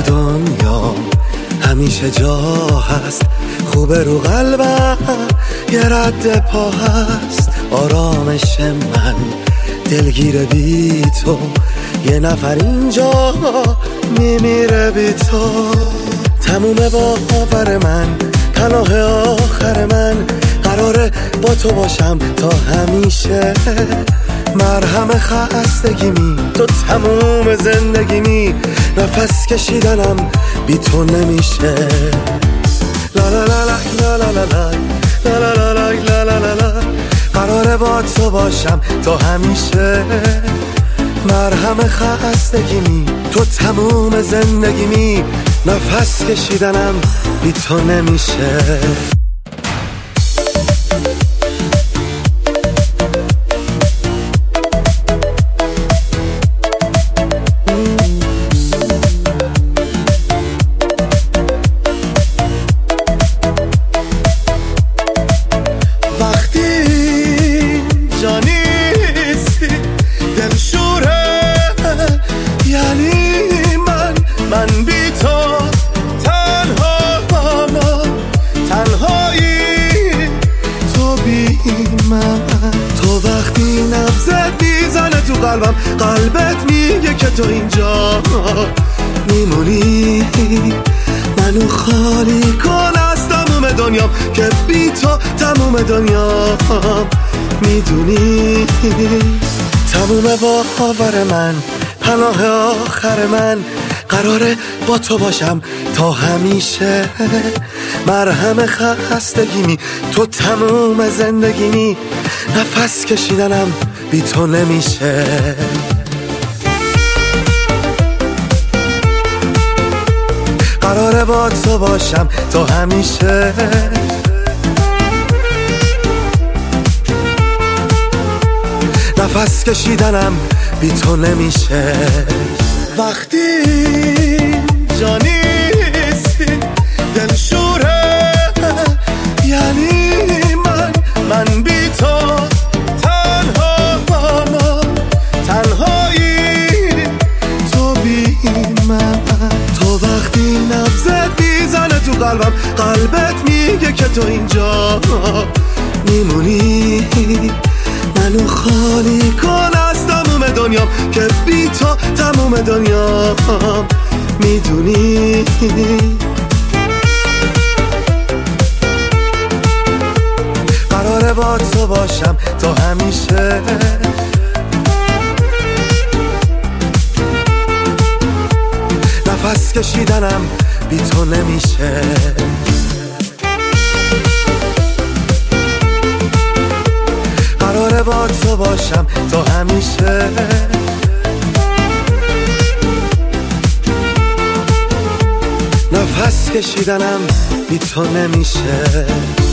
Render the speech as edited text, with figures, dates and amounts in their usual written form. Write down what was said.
دنیا همیشه جا هست، خوبه رو قلبم یه رد پا هست. آرامش من دلگیر بی تو، یه نفر اینجا میمیره بی تو. تموم باور من، پناه آخر من، قراره با تو باشم تا همیشه. مرهم خستگیمی تو تموم زندگیمی، نفس کشیدنم بی تو نمیشه. لا لا لا لا لا لا لا لا لا لا لا لا لا لا، قراره با تو باشم تا همیشه. مرهم خستگیمی تو تموم زندگیمی، نفس کشیدنم بی تو نمیشه. من بی تو تنهایی، تو بی من. تو وقتی نبضت میزنه تو قلبم، قلبت میگه که تو اینجا میمونی. منو خالی کن از تموم دنیام، که بی تو تموم دنیام میدونی. تموم باور من، پناه آخر من، قراره با تو باشم تا همیشه. مرهم خستگیمی تو تموم زندگیمی، نفس کشیدنم بی تو نمیشه. قراره با تو باشم تا همیشه. نفس کشیدنم بی تو نمیشه. وقتی جا نیستی دلشوره، یعنی من بی تو تنهایی، تو بی من. تو وقتی نبضت میزنه تو قلبم، قلبت میگه که تو اینجا میمونی. منو خالی کن از تموم دنیام، که بی تو تموم دنیام میدونی. قراره با تو باشم تا همیشه. نفس کشیدنم بی تو نمیشه. قراره با تو باشم تا همیشه. نفس کشیدنم بی تو نمیشه.